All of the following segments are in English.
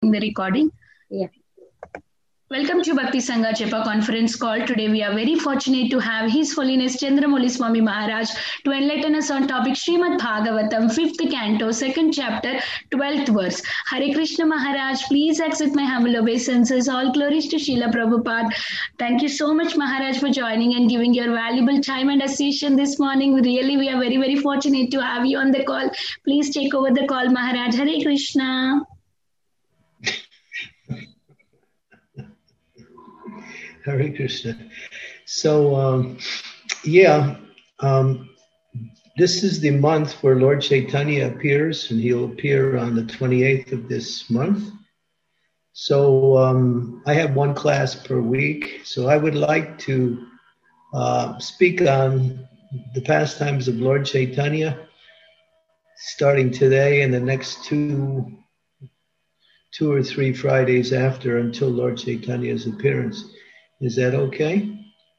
the recording. Yeah. Welcome to Bhakti Sangha Chepa conference call. Today we are very fortunate to have His Holiness Chandramouli Swami Maharaj to enlighten us on topic Srimad Bhagavatam, 5th canto, 2nd chapter, 12th verse. Hare Krishna Maharaj, please accept my humble obeisances. All glories to Srila Prabhupada. Thank you so much Maharaj for joining and giving your valuable time and assistance this morning. Really we are very, very fortunate to have you on the call. Please take over the call Maharaj. Hare Krishna. Hare Krishna. So, this is the month where Lord Chaitanya appears, and he'll appear on the 28th of this month. So, I have one class per week. So I would like to speak on the pastimes of Lord Chaitanya, starting today and the next two or three Fridays after until Lord Chaitanya's appearance. Is that okay?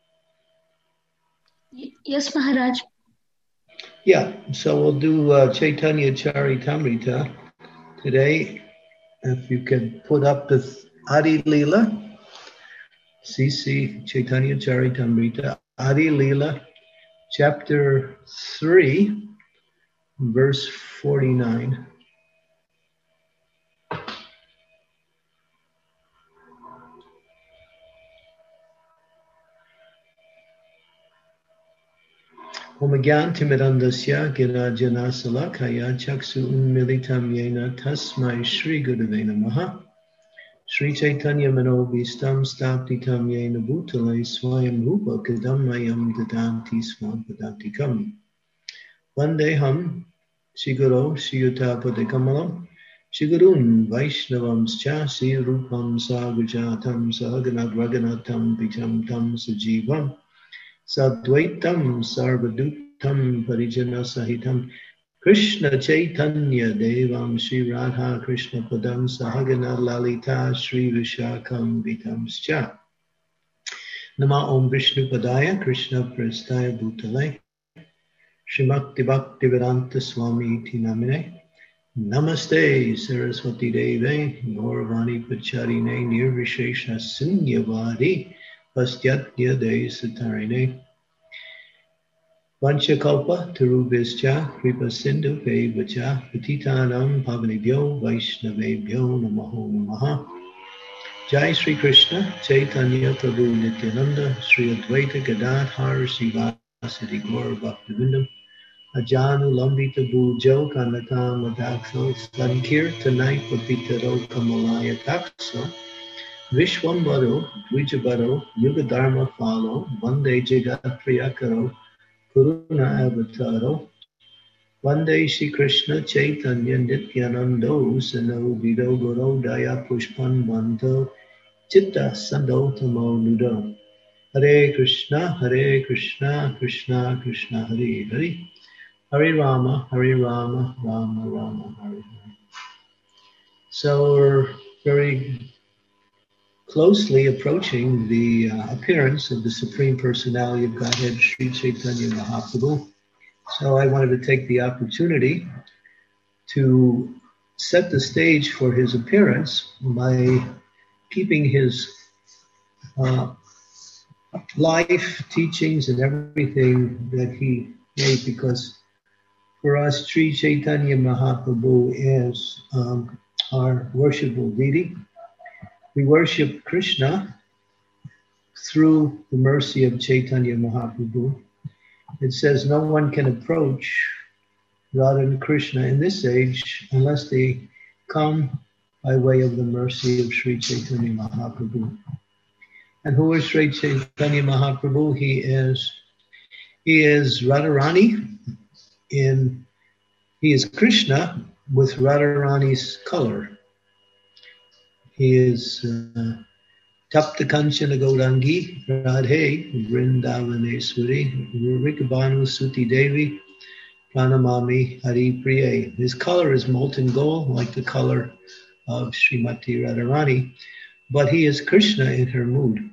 Yes, Maharaj. Yeah, so we'll do Chaitanya Charitamrita today. If you can put up the Adi Leela, CC Chaitanya Charitamrita, Adi Leela, chapter 3, verse 49. Omagyantimirandasya girajana salakaya chaksu unmilitam yena tasmai Shri Gurave Namaha Shri Chaitanya Manobhistam Staptitam Yena Bhutale Swayam Rupa Kadamayam Dadanti Swam Padantikam Vandeham Shiguro Shiyuta Padikamalam Shigurun Vaishnavamscha Sri Rupam Sagujatam Sahaganat Raganatam Vitam Tam Sajivam Sadvaitam Sarvadutam Parijana Sahitam Krishna Chaitanya Devam Shri Radha Krishna Padam Sahagana Lalita Shri Vishakam Vitamscha Nama Om Vishnu Padaya Krishna Prastaya Bhutale Shrimakti Bhakti Vedanta Swami Iti Namine Namaste Saraswati Deve Gauravani Pacharine Nirvishesha Sunyavadi Pastyatya De Satarine Vanchakalpa Tarubhischa Kripa Sindhu Vacha Patitanam Pavanibhyo Vaishnavebhyo Namaho Namaha Jai Sri Krishna Chaitanya Prabhu Nityananda Sri Advaita Gadadhar Srivasadi Gaur Bhaktivinoda Ajanu Lambita Bhujo Kanakam Adakso Sankirtanai Papitaro Kamalaya Takso Vishwambaro Dvijabaro Yugadharma Phalo Vande Jagat Priyakaro Puruna Avataro Vande Shri Krishna Chaitanya Nityanando Sano Vido Goro Daya Pushpan Banto Chitta Sando Tamo Nudo Hare Krishna Krishna Krishna Hare Hare Hare Rama Rama Rama Hare Hare. So we're very closely approaching the appearance of the Supreme Personality of Godhead, Sri Chaitanya Mahaprabhu. So I wanted to take the opportunity to set the stage for his appearance by keeping his life, teachings, and everything that he made, because for us, Sri Chaitanya Mahaprabhu is our worshipful deity. We worship Krishna through the mercy of Chaitanya Mahaprabhu. It says no one can approach Radha and Krishna in this age unless they come by way of the mercy of Sri Chaitanya Mahaprabhu. And who is Sri Chaitanya Mahaprabhu? He is Radharani. He is Krishna with Radharani's color. He is Tapta Kanchana Gaurangi Radhe Vrindavaneshwari Rikabhanu Suti Devi Pranamami Hari Priye. His color is molten gold, like the color of Srimati Radharani, but he is Krishna in her mood.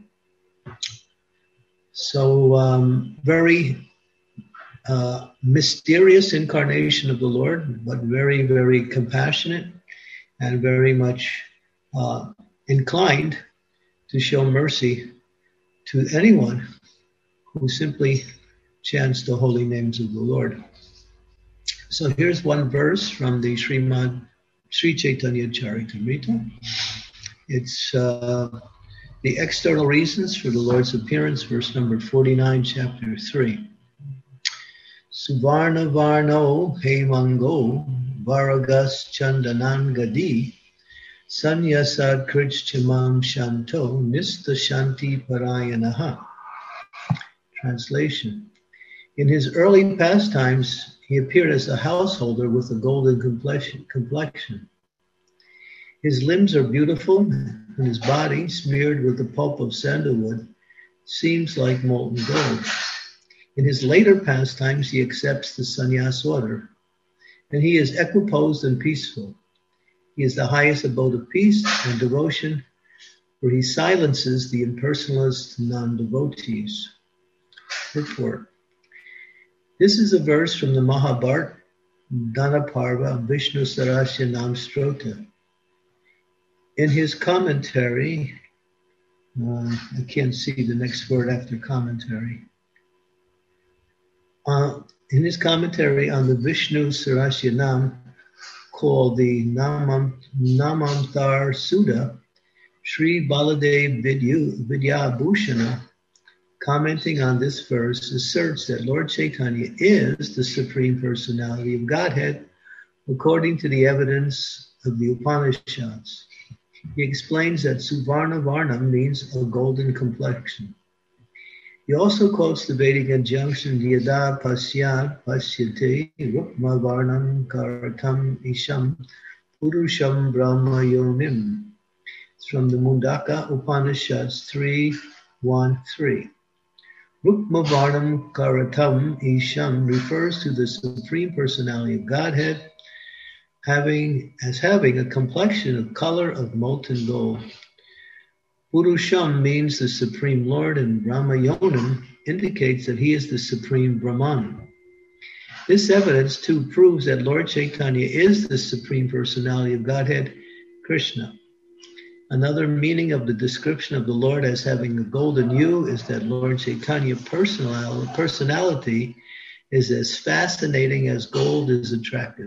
So very mysterious incarnation of the Lord, but very, very compassionate and very much inclined to show mercy to anyone who simply chants the holy names of the Lord. So here's one verse from the Sri Chaitanya Charitamrita. It's the external reasons for the Lord's appearance, verse number 49, chapter 3. Suvarna Varno Hemango Varagas Chandanan Gadi Sanyasad Krichchamam Shanto Nista Shanti Parayanaha. Translation. In his early pastimes, he appeared as a householder with a golden complexion. His limbs are beautiful, and his body, smeared with the pulp of sandalwood, seems like molten gold. In his later pastimes, he accepts the sannyas order, and he is equiposed and peaceful. He is the highest abode of peace and devotion, where he silences the impersonalist non-devotees. Purport. This is a verse from the Mahabharata, Dhanaparva, Vishnu Sarasya Nam Strota. In his commentary, I can't see the next word after commentary. In his commentary on the Vishnu Sarasya Nam, called the Namamtar Sudha, Sri Baladev Vidyabhushana, commenting on this verse, asserts that Lord Chaitanya is the Supreme Personality of Godhead according to the evidence of the Upanishads. He explains that Suvarna Varnam means a golden complexion. He also quotes the Vedic injunction, Yada Pasyat Pasyate Rukma Varnam Karatam Isham Purusham Brahma Yonim. It's from the Mundaka Upanishads 3:1-3. Rukma Varnam Karatam Isham refers to the Supreme Personality of Godhead having a complexion of color of molten gold. Purusham means the Supreme Lord, and Brahmayonim indicates that he is the Supreme Brahman. This evidence too proves that Lord Chaitanya is the Supreme Personality of Godhead, Krishna. Another meaning of the description of the Lord as having a golden hue is that Lord Chaitanya's personality is as fascinating as gold is attractive.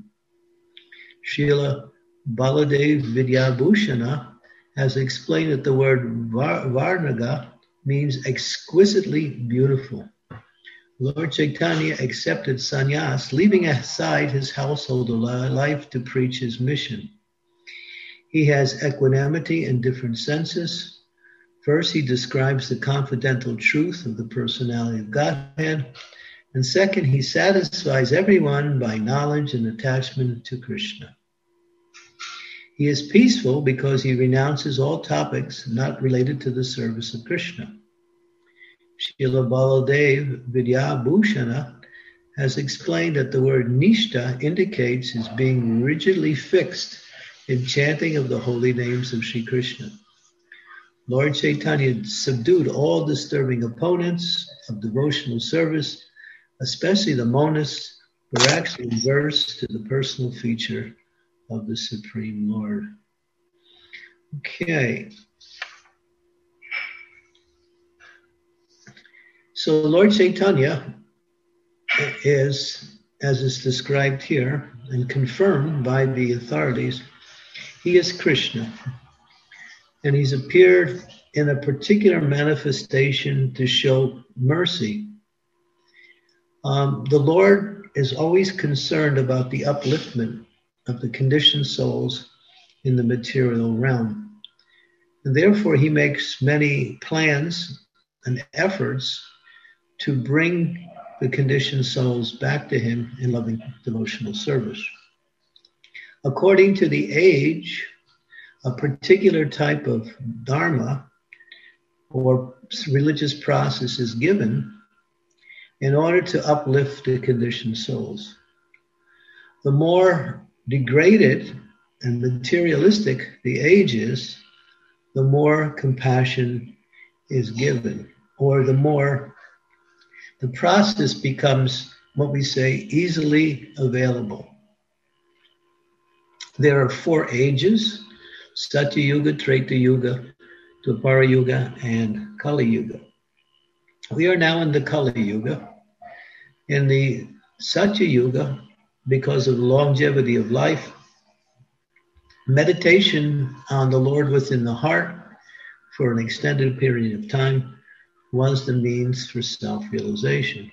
Srila Baladev Vidyabhushana has explained that the word Varnaga means exquisitely beautiful. Lord Chaitanya accepted sannyas, leaving aside his household life to preach his mission. He has equanimity in different senses. First, he describes the confidential truth of the personality of Godhead. And second, he satisfies everyone by knowledge and attachment to Krishna. He is peaceful because he renounces all topics not related to the service of Krishna. Srila Baladev Vidyabhushana has explained that the word Nishta indicates his being rigidly fixed in chanting of the holy names of Sri Krishna. Lord Chaitanya subdued all disturbing opponents of devotional service, especially the monists, who are actually averse to the personal feature of the Supreme Lord. Okay. So Lord Chaitanya is, as is described here and confirmed by the authorities, he is Krishna. And he's appeared in a particular manifestation to show mercy. The Lord is always concerned about the upliftment of the conditioned souls in the material realm. And therefore, he makes many plans and efforts to bring the conditioned souls back to him in loving devotional service. According to the age, a particular type of dharma or religious process is given in order to uplift the conditioned souls. The more degraded and materialistic the age is, the more compassion is given, or the more the process becomes, what we say, easily available. There are 4 ages. Satya Yuga, Treta Yuga, Dwapara Yuga, and Kali Yuga. We are now in the Kali Yuga. In the Satya Yuga, because of the longevity of life, meditation on the Lord within the heart for an extended period of time was the means for self-realization.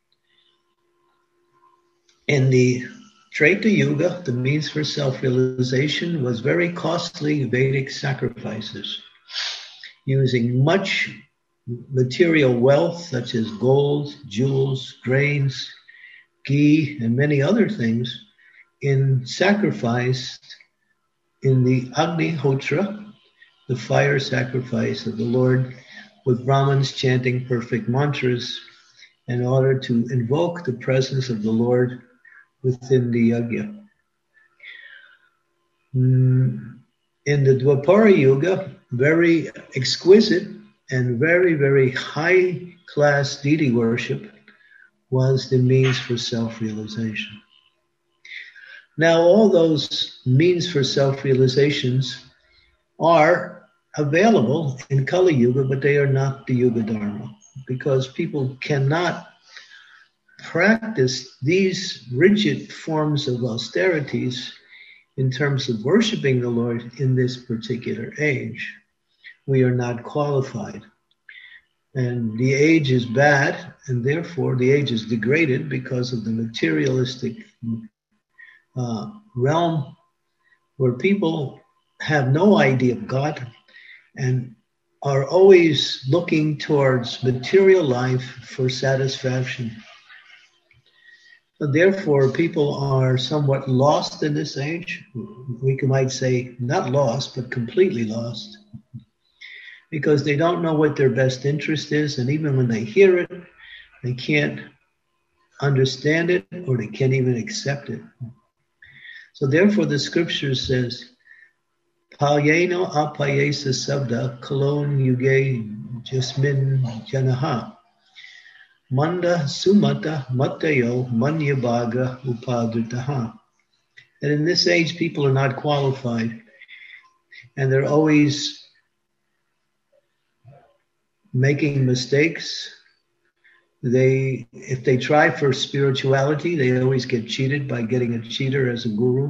In the Treta Yuga, the means for self-realization was very costly Vedic sacrifices, using much material wealth such as gold, jewels, grains, ghee, and many other things in sacrifice in the Agnihotra, the fire sacrifice of the Lord, with Brahmins chanting perfect mantras in order to invoke the presence of the Lord within the yajna. In the Dwapara Yuga, very exquisite and very, very high-class deity worship was the means for self-realization. Now, all those means for self-realizations are available in Kali Yuga, but they are not the Yuga Dharma, because people cannot practice these rigid forms of austerities in terms of worshiping the Lord in this particular age. We are not qualified. And the age is bad, and therefore the age is degraded because of the materialistic realm where people have no idea of God and are always looking towards material life for satisfaction. So therefore, people are somewhat lost in this age. We might say not lost, but completely lost, because they don't know what their best interest is, and even when they hear it, they can't understand it, or they can't even accept it. So therefore, the scripture says, Palyeno apayesa sabda kalon yuge jasmin janaha. Manda sumata matayo manyabaga upadritaha. And in this age, people are not qualified, and they're always making mistakes. If they try for spirituality, they always get cheated by getting a cheater as a guru.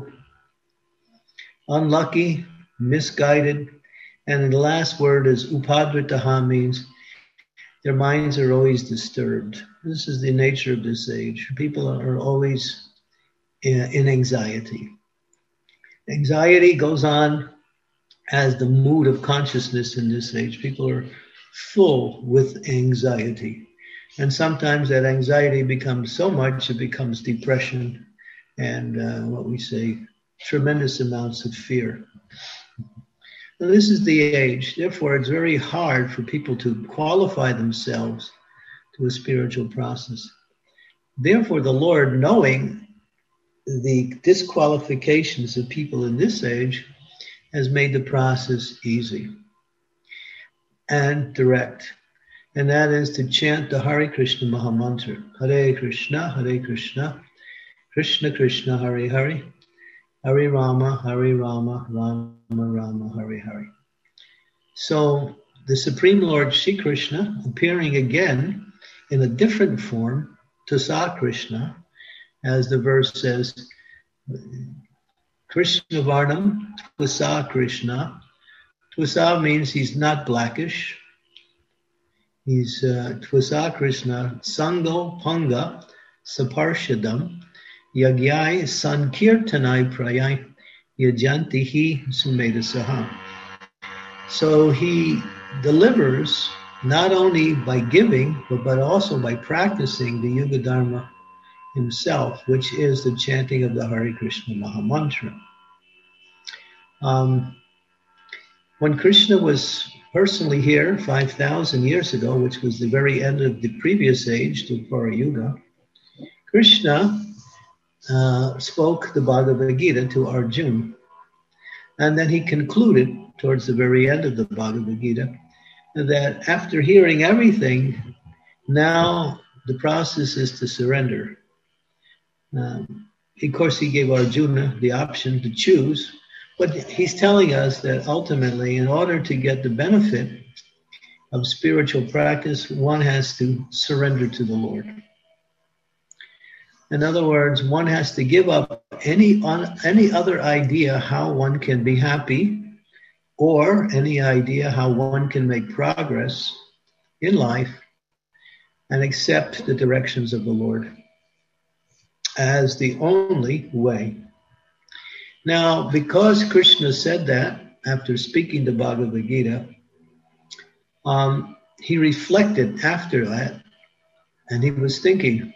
Unlucky, misguided, and the last word is upadritaha, means their minds are always disturbed. This is the nature of this age. People are always in anxiety. Anxiety goes on as the mood of consciousness in this age. People are full with anxiety. And sometimes that anxiety becomes so much, it becomes depression and what we say, tremendous amounts of fear. Now, this is the age. Therefore, it's very hard for people to qualify themselves to a spiritual process. Therefore, the Lord, knowing the disqualifications of people in this age, has made the process easy and direct. And that is to chant the Hare Krishna Mahamantra. Hare Krishna, Krishna Krishna, Hare Hare, Hare Rama, Rama Rama, Hare Hare. So the Supreme Lord Shri Krishna, appearing again in a different form, Tasa Krishna, as the verse says, Krishna Varnam, Tvasa Krishna. Tvasa means he's not blackish. He's Tvasa Krishna, Sango Panga, Saparshadam, Yagyai Sankirtanai Prayai, Yajantihi Sumeda Saha. So he delivers not only by giving, but also by practicing the Yuga Dharma himself, which is the chanting of the Hare Krishna Mahamantra. When Krishna was personally here 5,000 years ago, which was the very end of the previous age, Dwapara Yuga, Krishna spoke the Bhagavad Gita to Arjuna. And then he concluded towards the very end of the Bhagavad Gita that after hearing everything, now the process is to surrender. Of course, he gave Arjuna the option to choose But he's telling us that ultimately, in order to get the benefit of spiritual practice, one has to surrender to the Lord. In other words, one has to give up any other idea how one can be happy, or any idea how one can make progress in life, and accept the directions of the Lord as the only way. Now, because Krishna said that after speaking the Bhagavad Gita, he reflected after that, and he was thinking,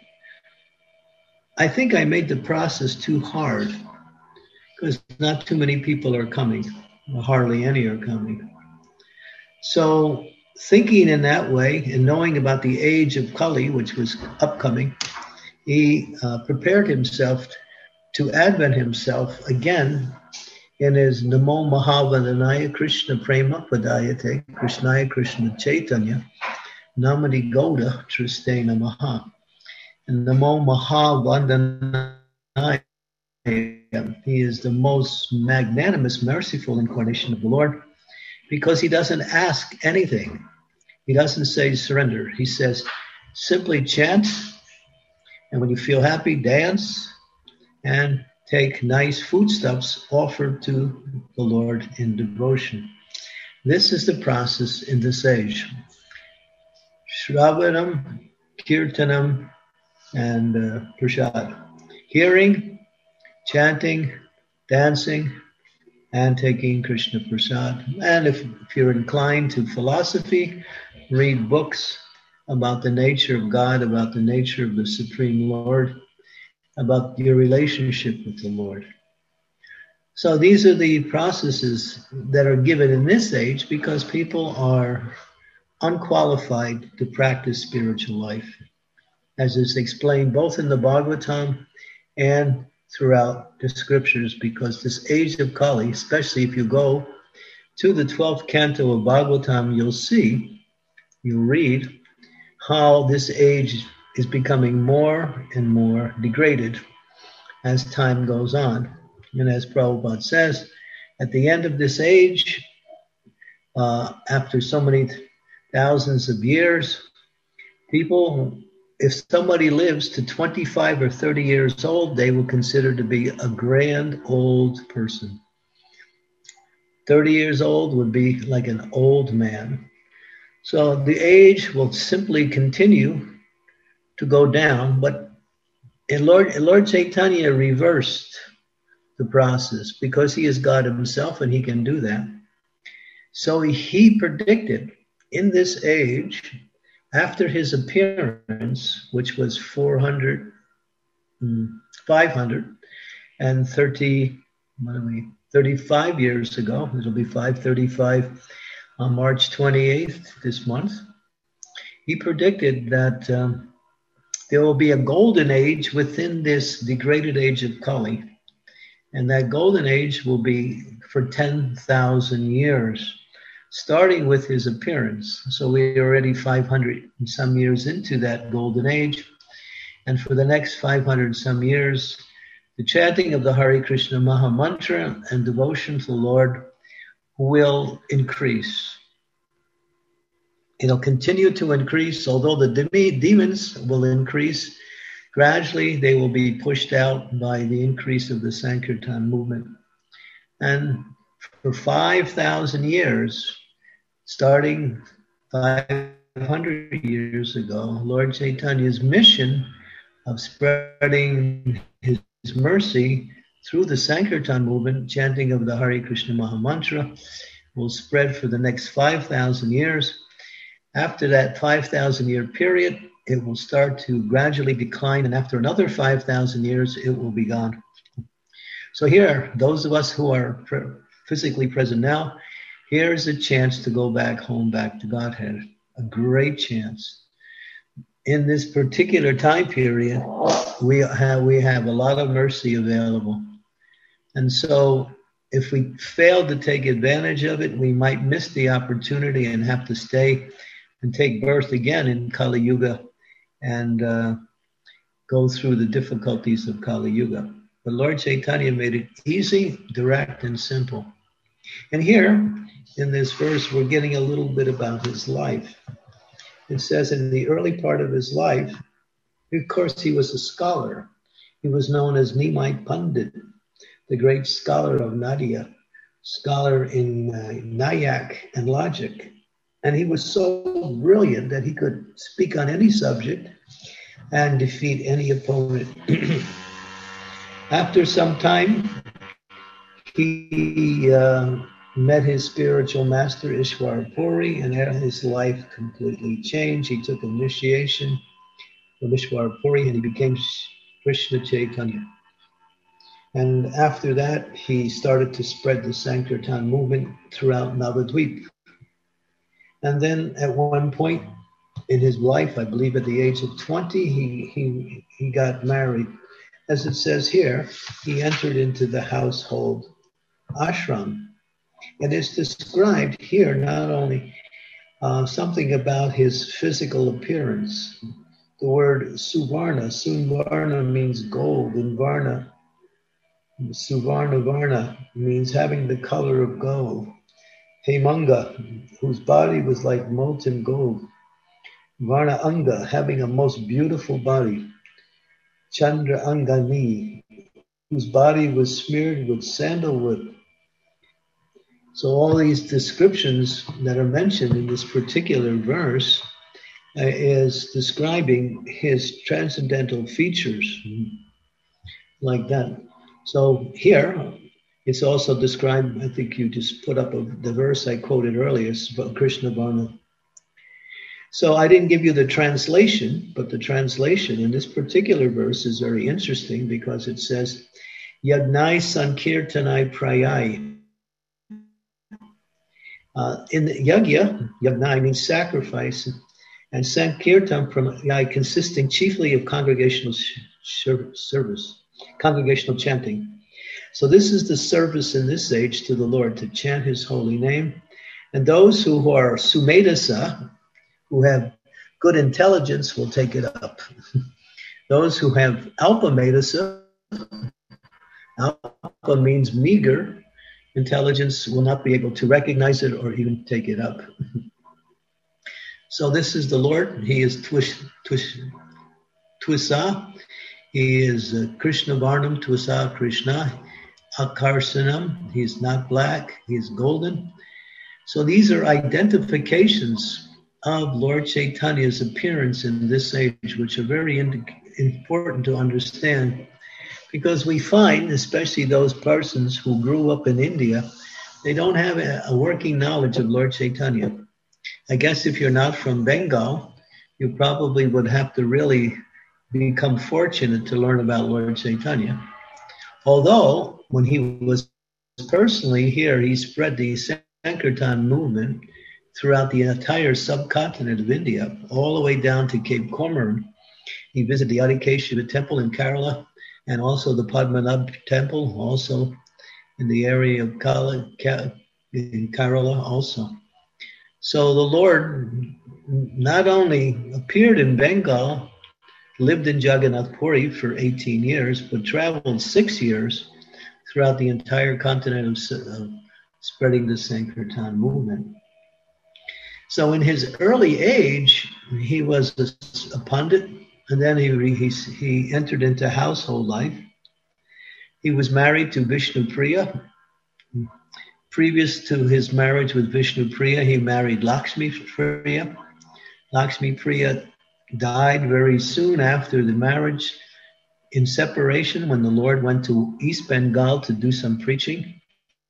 I think I made the process too hard, because not too many people are coming, or hardly any are coming. So thinking in that way and knowing about the age of Kali, which was upcoming, he prepared himself to advent himself again in his Namo Mahavandanaya Krishna Prema Padayate Krishnaya Krishna Chaitanya Namani Gauda Tristena Maha. And Namo Mahavandanaya, he is the most magnanimous, merciful incarnation of the Lord, because he doesn't ask anything. He doesn't say surrender. He says, simply chant, and when you feel happy, dance, and take nice foodstuffs offered to the Lord in devotion. This is the process in this age. Shravanam, Kirtanam, and Prasad. Hearing, chanting, dancing, and taking Krishna Prasad. And if you're inclined to philosophy, read books about the nature of God, about the nature of the Supreme Lord, about your relationship with the Lord. So these are the processes that are given in this age because people are unqualified to practice spiritual life, as is explained both in the Bhagavatam and throughout the scriptures, because this age of Kali, especially if you go to the 12th canto of Bhagavatam, you'll read how this age is becoming more and more degraded as time goes on. And as Prabhupada says, at the end of this age, after so many thousands of years, people, if somebody lives to 25 or 30 years old, they will consider to be a grand old person. 30 years old would be like an old man. So the age will simply continue to go down, but Lord Chaitanya reversed the process because he is God himself and he can do that. So he predicted in this age, after his appearance, which was 535 years ago, it'll be 535 on March 28th this month, he predicted that there will be a golden age within this degraded age of Kali. And that golden age will be for 10,000 years, starting with his appearance. So we're already 500 and some years into that golden age. And for the next 500 some years, the chanting of the Hare Krishna Maha Mantra and devotion to the Lord will increase. It'll continue to increase, although the demons will increase. Gradually, they will be pushed out by the increase of the Sankirtan movement. And for 5,000 years, starting 500 years ago, Lord Chaitanya's mission of spreading his mercy through the Sankirtan movement, chanting of the Hare Krishna Maha Mantra, will spread for the next 5,000 years. After that 5,000 year period, it will start to gradually decline, and after another 5,000 years, it will be gone. So here, those of us who are physically present now, here's a chance to go back home, back to Godhead. A great chance. In this particular time period, we have a lot of mercy available. And so if we fail to take advantage of it, we might miss the opportunity and have to stay and take birth again in Kali Yuga and go through the difficulties of Kali Yuga. But Lord Chaitanya made it easy, direct, and simple. And here, in this verse, we're getting a little bit about his life. It says in the early part of his life, of course, he was a scholar. He was known as Nimai Pandit, the great scholar of Nadia, scholar in Nyack and logic. And he was so brilliant that he could speak on any subject and defeat any opponent. After some time, he met his spiritual master, Ishwar Puri, and his life completely changed. He took initiation from Ishwar Puri and he became Krishna Chaitanya. And after that, he started to spread the Sankirtan movement throughout Navadvip. And then at one point in his life, I believe at the age of 20, he got married. As it says here, he entered into the household ashram. And it's described here not only something about his physical appearance. The word Suvarna means gold, and Varna, Suvarna Varna, means having the color of gold. Hemanga, whose body was like molten gold. Varna Anga, having a most beautiful body. Chandra Angani, whose body was smeared with sandalwood. So all these descriptions that are mentioned in this particular verse is describing his transcendental features like that. So here, it's also described, I think you just put up the verse I quoted earlier, Krishna Varna. So I didn't give you the translation, but the translation in this particular verse is very interesting because it says, Yagnai Sankirtanai Prayai. In the Yagnai means sacrifice, and Sankirtan Prayai consisting chiefly of congregational service, congregational chanting. So this is the service in this age to the Lord, to chant his holy name. And those who are Sumedasa, who have good intelligence, will take it up. Those who have Alpamedasa, Alpa means meager, intelligence will not be able to recognize it or even take it up. So this is the Lord. He is Twisa. He is Krishna Varnam, Twisa Krishna. Akarsanam. He's not black. He's golden. So these are identifications of Lord Chaitanya's appearance in this age, which are very important to understand, because we find, especially those persons who grew up in India, they don't have a working knowledge of Lord Chaitanya. I guess if you're not from Bengal, you probably would have to really become fortunate to learn about Lord Chaitanya. Although, when he was personally here, he spread the Sankirtan movement throughout the entire subcontinent of India, all the way down to Cape Comorin. He visited the Adikeshava temple in Kerala, and also the Padmanabh temple, also in the area of in Kerala also. So the Lord not only appeared in Bengal, lived in Jagannath Puri for 18 years, but traveled 6 years throughout the entire continent of spreading the Sankirtan movement. So in his early age, he was a pandit, and then he entered into household life. He was married to Vishnu Priya. Previous to his marriage with Vishnu Priya, he married Lakshmi Priya. Lakshmi Priya died very soon after the marriage in separation when the Lord went to East Bengal to do some preaching.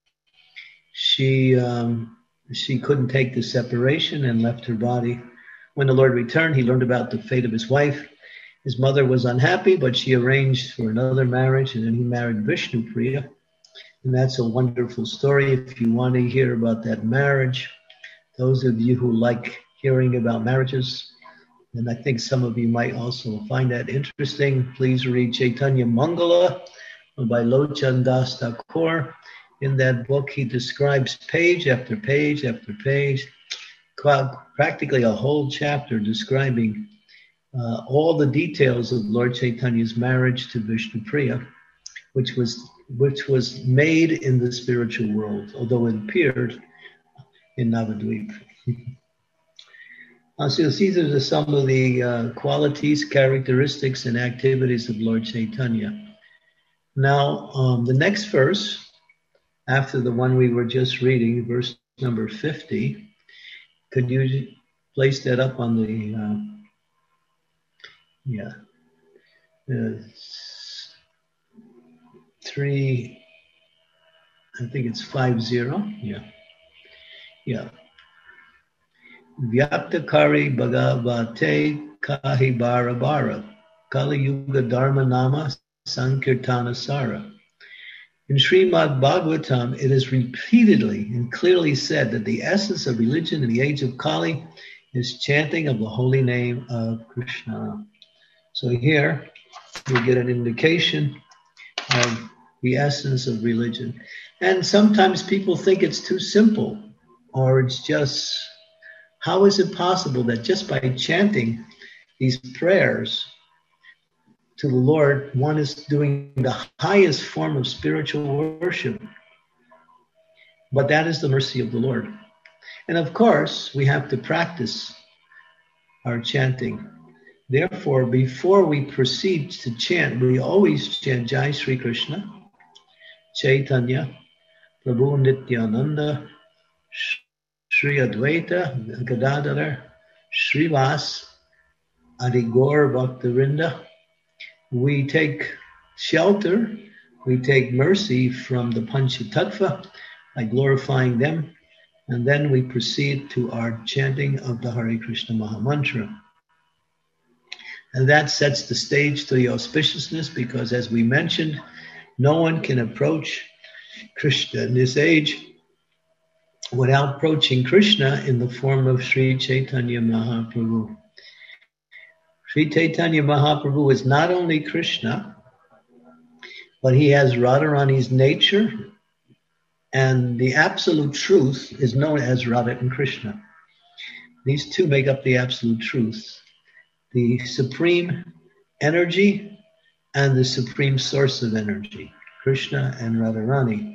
She couldn't take the separation and left her body. When the Lord returned, he learned about the fate of his wife. His mother was unhappy, but she arranged for another marriage, and then he married Vishnu Priya. And that's a wonderful story. If you want to hear about that marriage, those of you who like hearing about marriages, and I think some of you might also find that interesting, please read Chaitanya Mangala by Lochan Das Thakur. In that book, he describes page after page after page, practically a whole chapter describing all the details of Lord Chaitanya's marriage to Vishnu Priya. which was made in the spiritual world, although it appeared in Navadvip. So you'll see these are some of the qualities, characteristics, and activities of Lord Chaitanya. Now, the next verse, after the one we were just reading, verse number 50, could you place that up on the, I think it's 50, yeah. Vyaktakari Bhagavate Kahi Bara Bara Kali Yuga Dharma Nama Sankirtana Sara. In Srimad Bhagavatam, it is repeatedly and clearly said that the essence of religion in the age of Kali is chanting of the holy name of Krishna. So here we get an indication of the essence of religion. And sometimes people think it's too simple, or it's just, how is it possible that just by chanting these prayers to the Lord, one is doing the highest form of spiritual worship? But that is the mercy of the Lord. And of course, we have to practice our chanting. Therefore, before we proceed to chant, we always chant Jai Sri Krishna, Chaitanya, Prabhu Nityananda, Sri Advaita, Gadadhara, Srivas, Adigaur Bhaktivinoda. We take shelter, we take mercy from the Panchatattva by glorifying them, and then we proceed to our chanting of the Hare Krishna Mahamantra. And that sets the stage to the auspiciousness, because as we mentioned, no one can approach Krishna in this age without approaching Krishna in the form of Sri Chaitanya Mahaprabhu. Sri Chaitanya Mahaprabhu is not only Krishna, but he has Radharani's nature, and the absolute truth is known as Radha and Krishna. These two make up the absolute truth, the supreme energy and the supreme source of energy, Krishna and Radharani.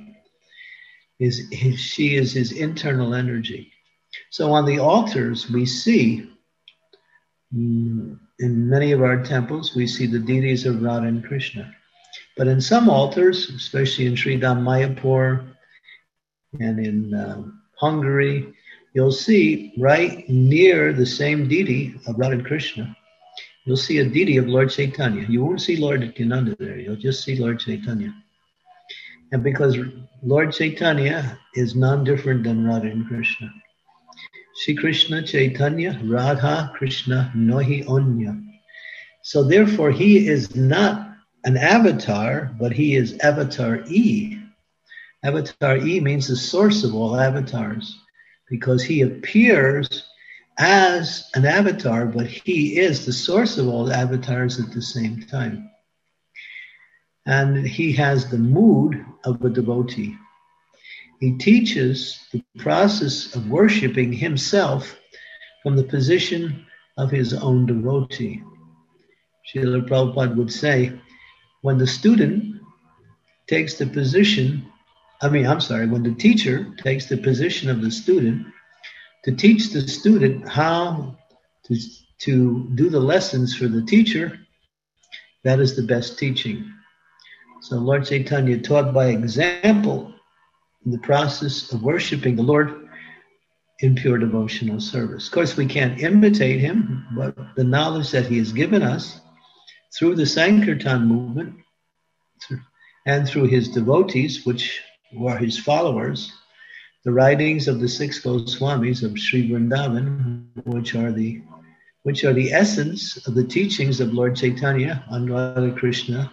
She is his internal energy. So on the altars, we see, in many of our temples, we see the deities of Radha and Krishna. But in some altars, especially in Sri Dham Mayapur and in Hungary, you'll see right near the same deity of Radha and Krishna, you'll see a deity of Lord Chaitanya. You won't see Lord Nityananda there. You'll just see Lord Chaitanya. And because Lord Chaitanya is none different than Radha and Krishna. Shri Krishna Chaitanya Radha Krishna Nohi Onya. So therefore he is not an avatar, but he is Avatar E. Avatar E means the source of all avatars, because he appears as an avatar, but he is the source of all avatars at the same time. And he has the mood of a devotee. He teaches the process of worshiping himself from the position of his own devotee. Srila Prabhupada would say, when the student takes the position, when the teacher takes the position of the student to teach the student how to do the lessons for the teacher, that is the best teaching. So Lord Chaitanya taught by example in the process of worshiping the Lord in pure devotional service. Of course, we can't imitate him, but the knowledge that he has given us through the Sankirtan movement and through his devotees, which were his followers, the writings of the 6 Goswamis of Sri Vrindavan, which are the essence of the teachings of Lord Chaitanya on Radha Krishna.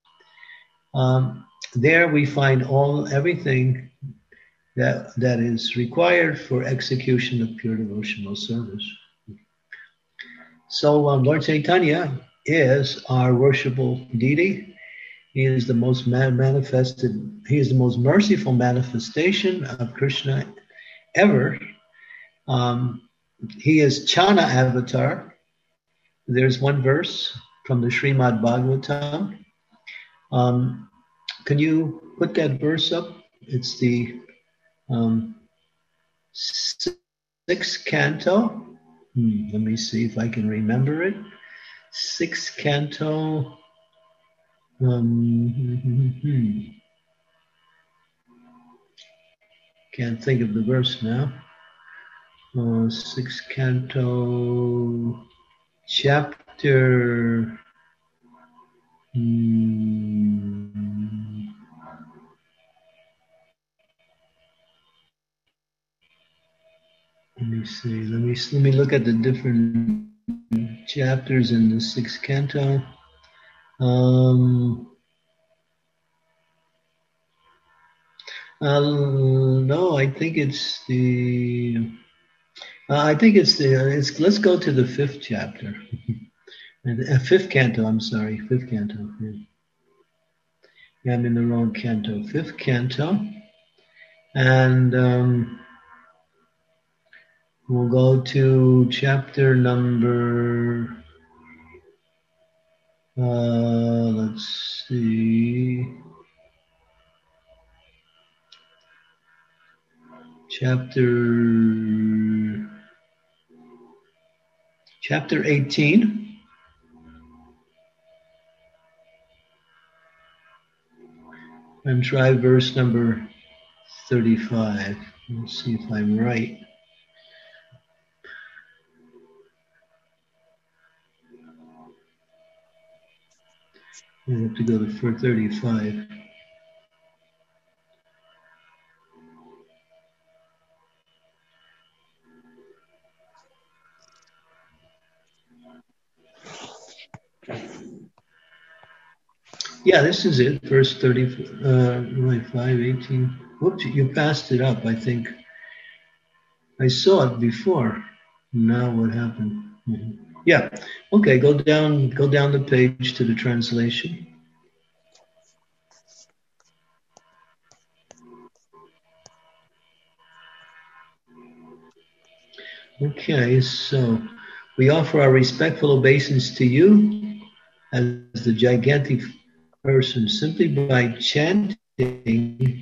There we find everything that is required for execution of pure devotional service. So Lord Chaitanya is our worshipful deity. He is the most he is the most merciful manifestation of Krishna ever. He is Chana avatar. There's one verse from the Srimad Bhagavatam. can you put that verse up? It's the 6th canto. Let me see if I can remember it. 6th canto. Can't think of the verse now. 6th canto, chapter. Let me see. Let me look at the different chapters in the 6th canto. No, I think it's the. Let's go to the 5th chapter. 5th canto. I'm sorry, 5th canto. Yeah, I'm in the wrong canto. 5th canto, and we'll go to chapter number. Let's see. Chapter 18. And try verse number 35. Let's see if I'm right. I have to go to 435. Yeah, this is it, verse 5, 18. Whoops, you passed it up, I think. I saw it before. Now what happened? Yeah, okay, go down the page to the translation. Okay, so we offer our respectful obeisance to you as the gigantic person simply by chanting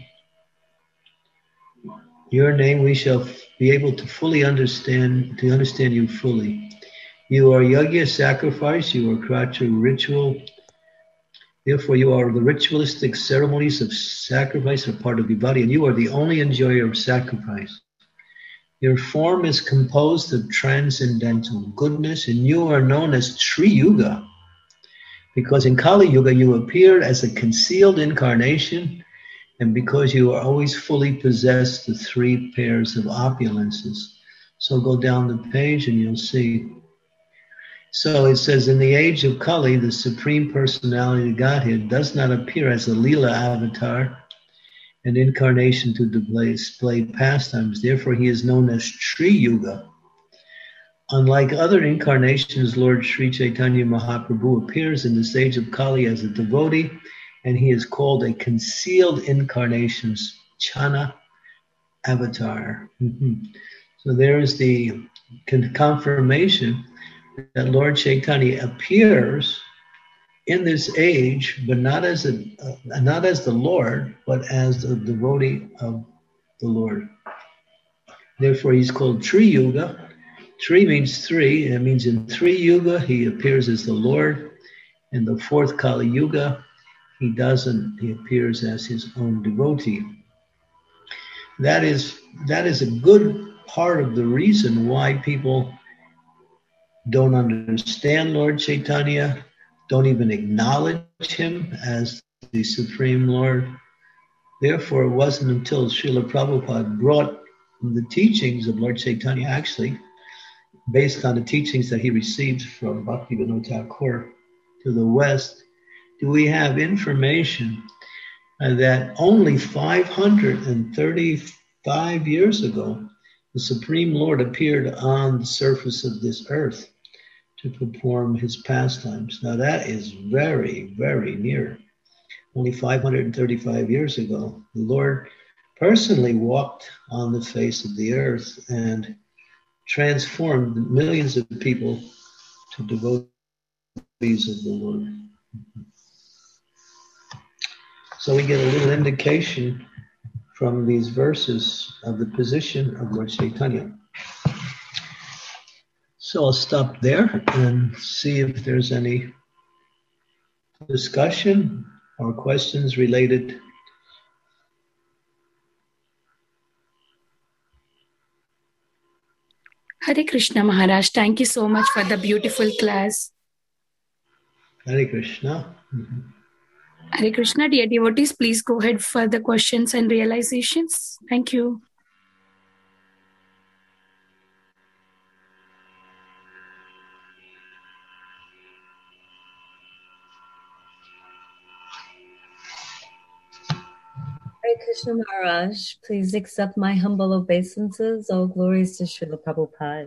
your name. We shall be able to understand you fully. You are yajna, sacrifice. You are kracha, ritual. Therefore, you are the ritualistic ceremonies of sacrifice are part of your body, and you are the only enjoyer of sacrifice. Your form is composed of transcendental goodness, and you are known as Tri Yuga, because in Kali Yuga you appeared as a concealed incarnation, and because you are always fully possessed the 3 pairs of opulences. So go down the page and you'll see. So it says, in the age of Kali, the Supreme Personality of Godhead does not appear as a Leela avatar, an incarnation to display pastimes. Therefore, he is known as Tri Yuga. Unlike other incarnations, Lord Sri Chaitanya Mahaprabhu appears in this age of Kali as a devotee, and he is called a concealed incarnations, Chana avatar. So there is the confirmation that Lord Chaitanya appears in this age, but not as the Lord, but as the devotee of the Lord. Therefore, he's called Tri Yuga. Tri means 3. It means in 3 Yuga he appears as the Lord. In the 4th Kali Yuga, he doesn't. He appears as his own devotee. That is a good part of the reason why people don't understand Lord Chaitanya, don't even acknowledge him as the Supreme Lord. Therefore, it wasn't until Srila Prabhupada brought the teachings of Lord Chaitanya, actually, based on the teachings that he received from Bhaktivinoda Thakur to the West, do we have information that only 535 years ago, the Supreme Lord appeared on the surface of this earth to perform his pastimes. Now that is very, very near. Only 535 years ago, the Lord personally walked on the face of the earth and transformed millions of people to devotees of the Lord. So we get a little indication from these verses of the position of Lord Chaitanya. So I'll stop there and see if there's any discussion or questions related. Hare Krishna Maharaj, thank you so much for the beautiful class. Hare Krishna. Hare Krishna, dear devotees, please go ahead for the questions and realizations. Thank you. Hare Krishna Maharaj, please accept my humble obeisances. All glories to Srila Prabhupada.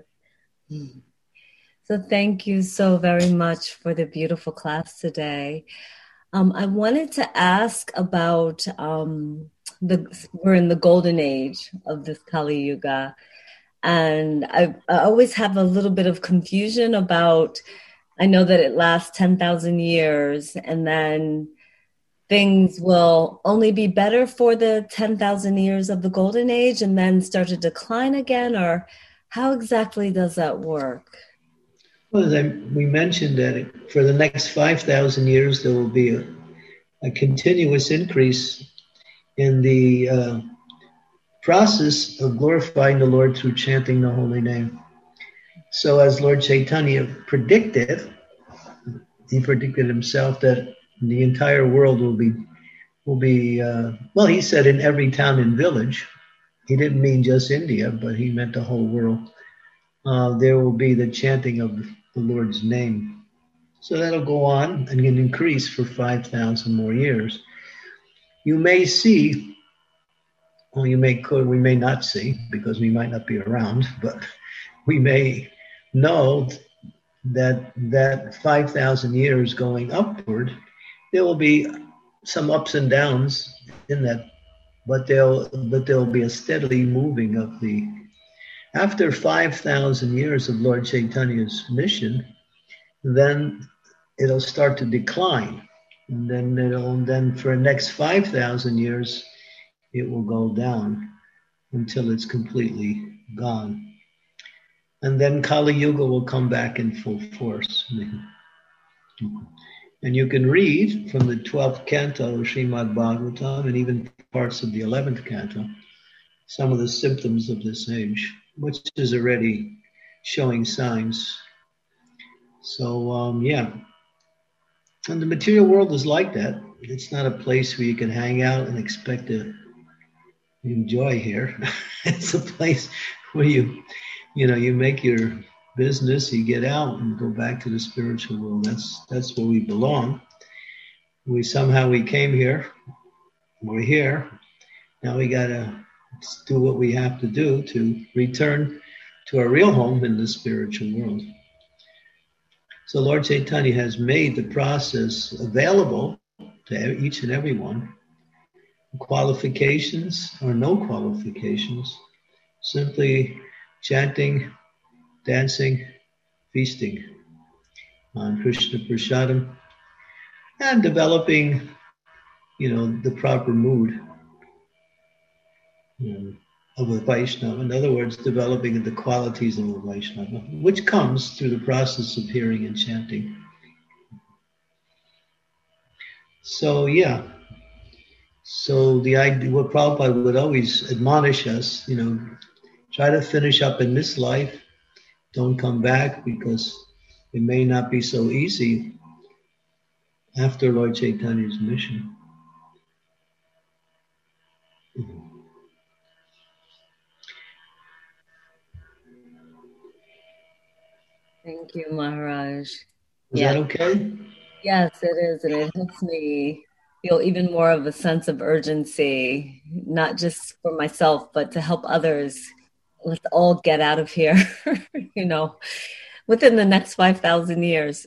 So thank you so very much for the beautiful class today. I wanted to ask about we're in the golden age of this Kali Yuga, and I always have a little bit of confusion about. I know that it lasts 10,000 years, and then things will only be better for the 10,000 years of the golden age, and then start to decline again, or how exactly does that work? Well, we mentioned that for the next 5,000 years, there will be a continuous increase in the process of glorifying the Lord through chanting the holy name. So as Lord Chaitanya predicted, he predicted himself that the entire world will be well, he said in every town and village. He didn't mean just India, but he meant the whole world. There will be the chanting of the Lord's name. So that'll go on and can increase for 5,000 more years. You may see, well, we may not see because we might not be around, but we may know that 5,000 years going upward, there will be some ups and downs in that, but there'll be a steadily moving of the. After 5,000 years of Lord Chaitanya's mission, then it'll start to decline, and then for the next 5,000 years, it will go down until it's completely gone, and then Kali Yuga will come back in full force. And you can read from the 12th canto of Srimad Bhagavatam and even parts of the 11th canto some of the symptoms of this age, which is already showing signs. So, yeah. And the material world is like that. It's not a place where you can hang out and expect to enjoy here. It's a place where you make your business, you get out and go back to the spiritual world. That's where we belong. We came here. We're here. Now we got to do what we have to do to return to our real home in the spiritual world. So Lord Chaitanya has made the process available to each and every one. Qualifications or no qualifications, simply chanting, dancing, feasting on Krishna Prasadam, and developing, the proper mood of a Vaishnava. In other words, developing the qualities of a Vaishnava, which comes through the process of hearing and chanting. So, yeah. So the idea, what Prabhupada would always admonish us, try to finish up in this life. Don't come back, because it may not be so easy after Lord Chaitanya's mission. Thank you, Maharaj. Is that okay? Yes, it is. And it helps me feel even more of a sense of urgency, not just for myself, but to help others. Let's all get out of here, within the next 5,000 years.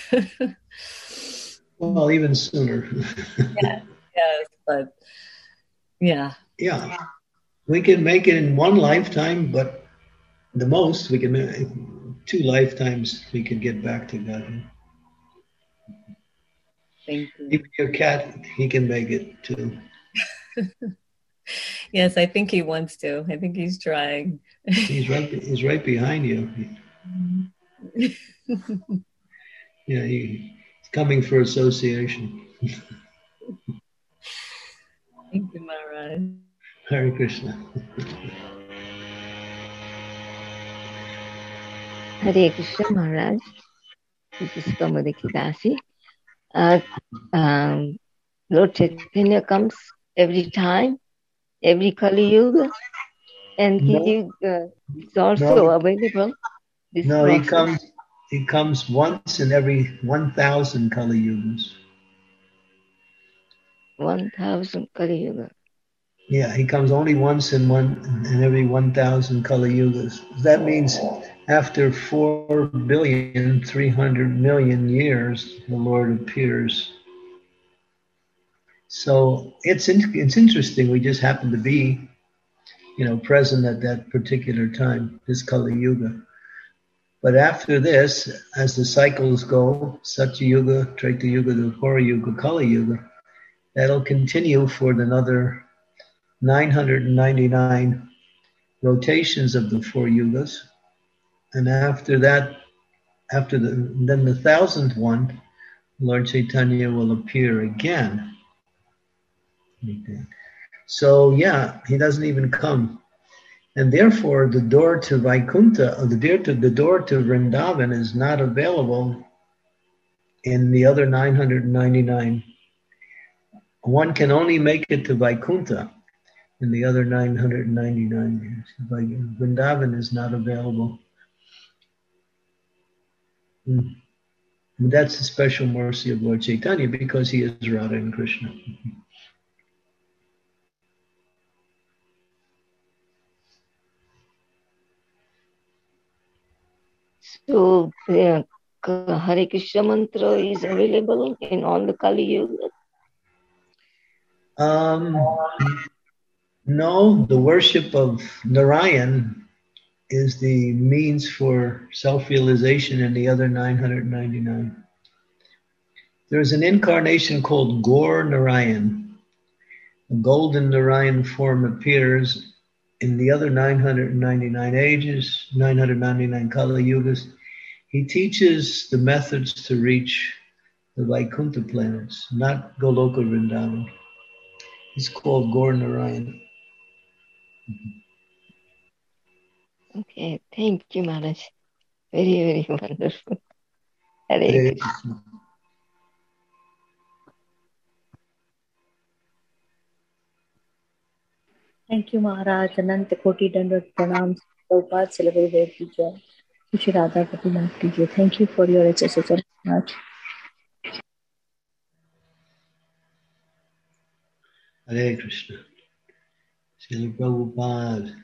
Well, even sooner. Yes, but yeah. Yeah. We can make it in one lifetime, but the most we can make 2 lifetimes we can get back to God. Thank you. Even your cat, he can make it too. Yes, I think he wants to. I think he's trying. He's right behind you. Yeah, he's coming for association. Thank you, Maharaj. Hare Krishna. Hare Krishna Maharaj. This is Kaumudiki Dasi. Lord Chaitanya comes every time, every Kali Yuga, and he is also available. No, he comes once in every 1,000 Kali Yugas. 1,000 Kali Yuga. Yeah, he comes only once in every 1,000 Kali Yugas. That means after 4,300,000,000 years, the Lord appears. So it's interesting. We just happen to be, present at that particular time, this Kali Yuga. But after this, as the cycles go, Satya Yuga, Treta Yuga, Dwapara Yuga, Kali Yuga, that'll continue for another 999 rotations of the 4 yugas. And after that, then the 1,000th one, Lord Chaitanya will appear again. So yeah, he doesn't even come. And therefore the door to Vaikuntha, or the door to Vrindavan is not available in the other 999. One can only make it to Vaikuntha in the other 999 years. Vrindavan is not available. That's the special mercy of Lord Chaitanya because he is Radha and Krishna. So Hare Krishna mantra is available in all the Kali Yuga? No, the worship of Narayan is the means for self-realization in the other 999. There's an incarnation called Gaur Narayan. A golden Narayan form appears in the other 999 ages, 999 Kali Yugas. He teaches the methods to reach the Vaikuntha planets, not Goloka Vrindavan. He's called Gaur Narayan. Okay, thank you, Maharaj. Very, very wonderful. Hare Krishna. Thank you, Maharaj. Ananta Koti Dandat Pranam. Prabhupada celebrated teacher. Shri Radha Kapila teacher. Thank you for your HSHR, Maharaj. Hare Krishna. Srila Prabhupada.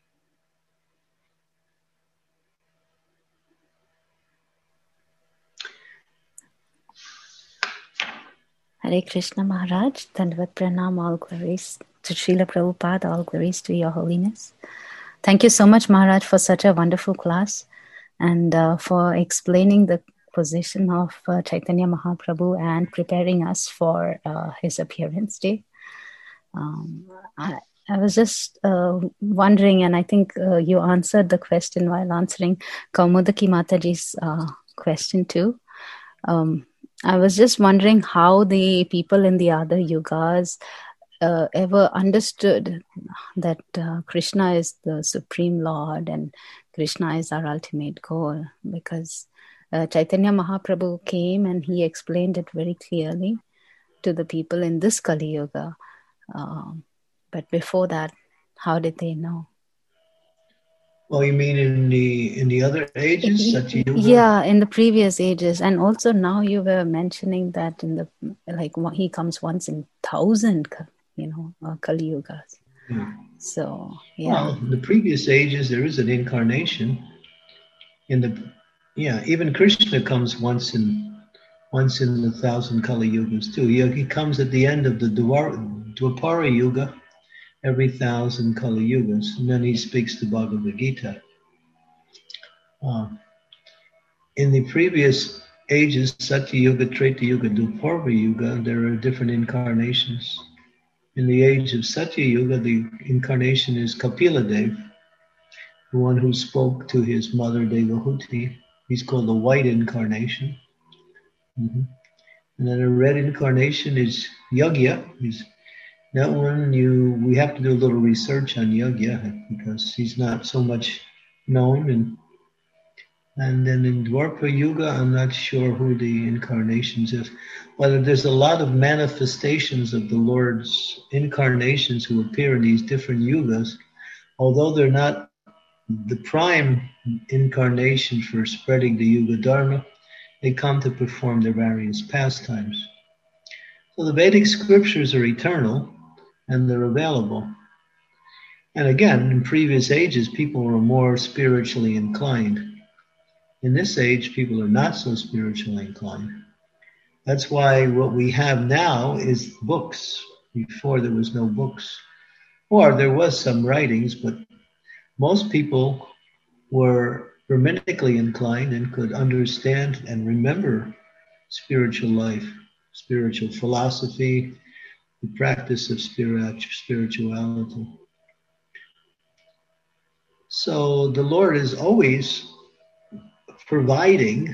Hare Krishna Maharaj, Dandvat Pranam, all glories to Srila Prabhupada, all glories to Your Holiness. Thank you so much, Maharaj, for such a wonderful class and for explaining the position of Chaitanya Mahaprabhu and preparing us for his appearance day. I was just wondering, and I think you answered the question while answering Kaumudaki Mataji's question too. I was just wondering how the people in the other yugas ever understood that Krishna is the Supreme Lord and Krishna is our ultimate goal, because Chaitanya Mahaprabhu came and he explained it very clearly to the people in this Kali Yuga. But before that, how did they know? Oh, you mean in the other ages, Satya Yuga? Yeah, in the previous ages, and also now you were mentioning that in the he comes once in 1,000, Kali Yugas. Yeah. So yeah. Well, in the previous ages there is an incarnation. Even Krishna comes once in 1,000 Kali Yugas too. He comes at the end of the Dwapara Yuga. Every 1,000 Kali Yugas, and then he speaks the Bhagavad Gita. In the previous ages, Satya Yuga, Treta Yuga, Dwapara Yuga, there are different incarnations. In the age of Satya Yuga, the incarnation is Kapila Dev, the one who spoke to his mother Devahuti. He's called the white incarnation. Mm-hmm. And then a red incarnation is Yagya. That one we have to do a little research on Yagya because he's not so much known. And then in Dwapara Yuga, I'm not sure who the incarnations is. But there's a lot of manifestations of the Lord's incarnations who appear in these different yugas, although they're not the prime incarnation for spreading the Yuga Dharma, they come to perform their various pastimes. So the Vedic scriptures are eternal and they're available. And again, in previous ages, people were more spiritually inclined. In this age, people are not so spiritually inclined. That's why what we have now is books. Before there was no books. Or there was some writings, but most people were Brahminically inclined and could understand and remember spiritual life, spiritual philosophy, the practice of spirituality. So the Lord is always providing,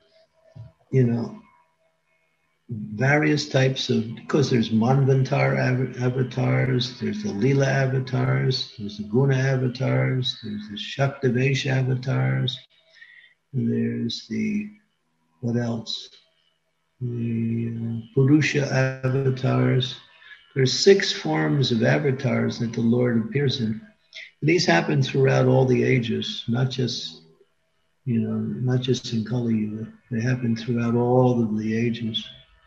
various types of, because there's Manvantar avatars, there's the Leela avatars, there's the Guna avatars, there's the Shaktavesh avatars, and there's the, what else? The Purusha avatars. There's 6 forms of avatars that the Lord appears in. And these happen throughout all the ages, not just in Kali Yuga. They happen throughout all of the ages.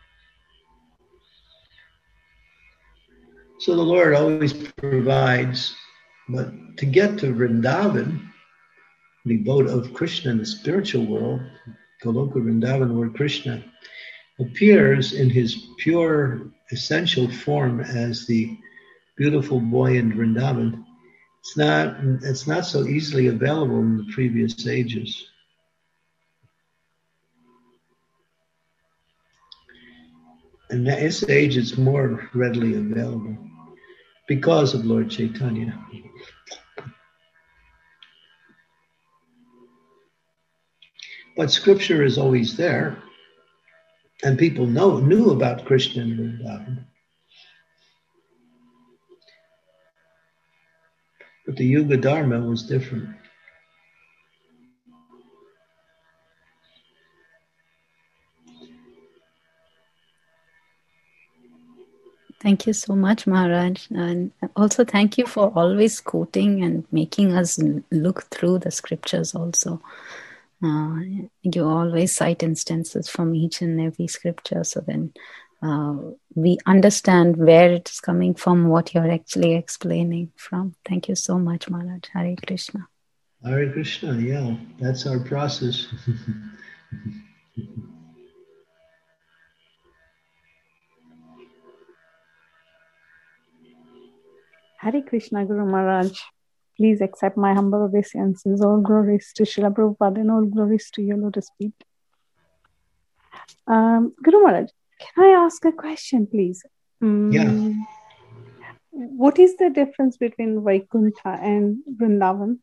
So the Lord always provides, but to get to Vrindavan, the abode of Krishna in the spiritual world, Goloka Vrindavan, where Krishna appears in his pure essential form as the beautiful boy in Vrindavan, it's not so easily available in the previous ages. In this age, it's more readily available because of Lord Chaitanya. But scripture is always there, and people knew about Krishna in Vrindavan. But the Yuga Dharma was different. Thank you so much, Maharaj. And also thank you for always quoting and making us look through the scriptures also. You always cite instances from each and every scripture, so then we understand where it's coming from, what you're actually explaining from. Thank you so much, Maharaj. Hare Krishna. Hare Krishna, yeah, that's our process. Hare Krishna, Guru Maharaj. Please accept my humble obeisances. All glories to Srila Prabhupada and all glories to your lotus feet. Guru Maharaj, can I ask a question, please? Yeah. What is the difference between Vaikuntha and Vrindavan?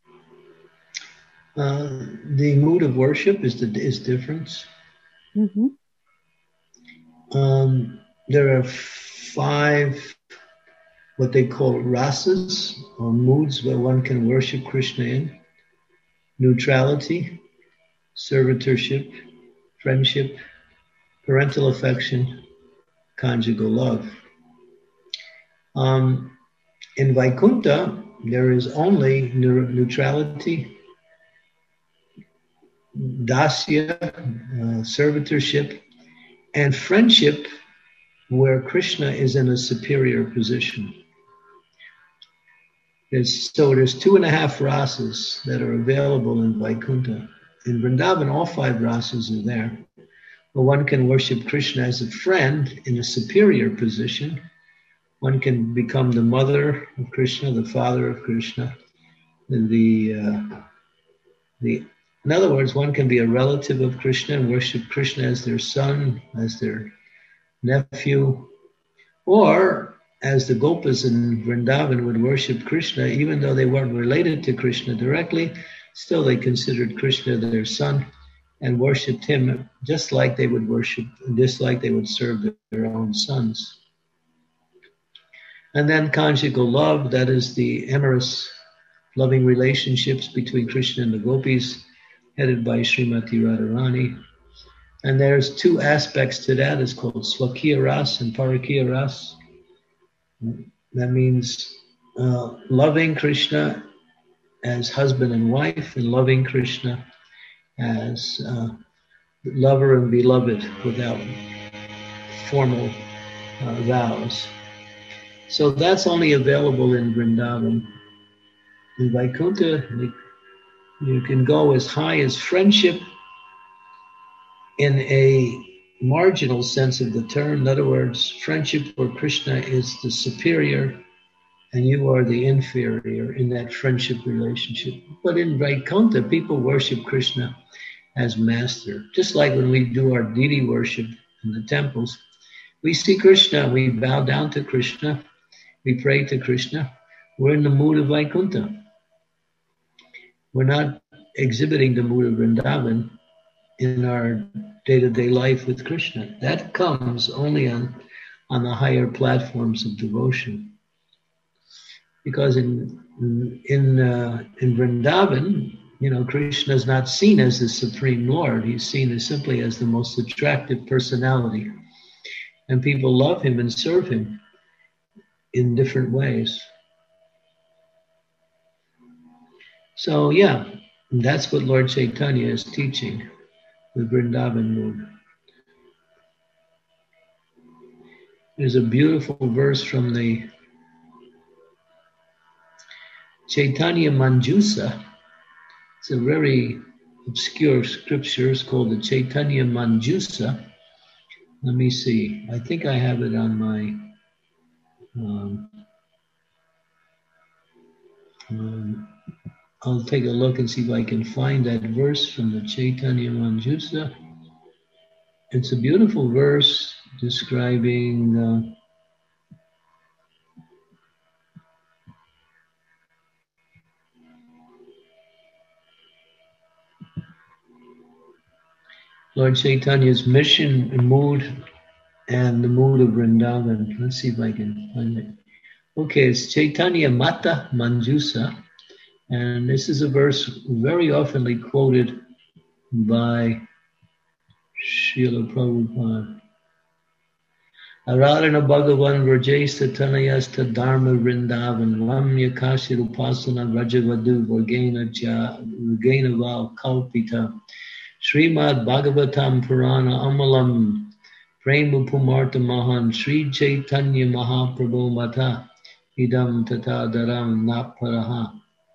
The mood of worship is different. Mm-hmm. There are 5 what they call rasas, or moods where one can worship Krishna in. Neutrality, servitorship, friendship, parental affection, conjugal love. In Vaikuntha, there is only neutrality, dasya, servitorship, and friendship, where Krishna is in a superior position. There's 2.5 rasas that are available in Vaikuntha. In Vrindavan, all 5 rasas are there. But one can worship Krishna as a friend in a superior position. One can become the mother of Krishna, the father of Krishna, the In other words, one can be a relative of Krishna and worship Krishna as their son, as their nephew, or as the Gopas in Vrindavan would worship Krishna, even though they weren't related to Krishna directly, still they considered Krishna their son and worshipped him just like they would worship, just like they would serve their own sons. And then conjugal love, that is the amorous, loving relationships between Krishna and the gopis, headed by Srimati Radharani. And there's two aspects to that. It's called Swakiya Ras and Parakiya Ras. That means loving Krishna as husband and wife, and loving Krishna as lover and beloved without formal vows. So that's only available in Vrindavan. In Vaikuntha, you can go as high as friendship in a marginal sense of the term. In other words, friendship where Krishna is the superior and you are the inferior in that friendship relationship. But in Vaikuntha, people worship Krishna as master. Just like when we do our deity worship in the temples, we see Krishna, we bow down to Krishna, we pray to Krishna. We're in the mood of Vaikuntha. We're not exhibiting the mood of Vrindavan in our day-to-day life with Krishna. That comes only on the higher platforms of devotion. Because in Vrindavan, Krishna is not seen as the Supreme Lord. He's seen as simply as the most attractive personality. And people love him and serve him in different ways. So yeah, that's what Lord Chaitanya is teaching, the Vrindavan mood. There's a beautiful verse from the Chaitanya Manjusa. It's a very obscure scripture. It's called the Chaitanya Manjusa. Let me see. I think I have it on my I'll take a look and see if I can find that verse from the Chaitanya Manjusa. It's a beautiful verse describing Lord Chaitanya's mission and mood and the mood of Vrindavan. Let's see if I can find it. Okay, it's Chaitanya Mata Manjusa. And this is a verse very oftenly quoted by Srila Prabhupada. Aradhana Bhagavan Vrajesta Tanayasta Dharma Vrindavan Ramya Kashirupasana Rajavadu Vargena Val Kalpita Srimad Bhagavatam Purana Amalam Prema Pumarta Mahan Sri Chaitanya Mahaprabhu Mata Idam Tata Daram Naparaha.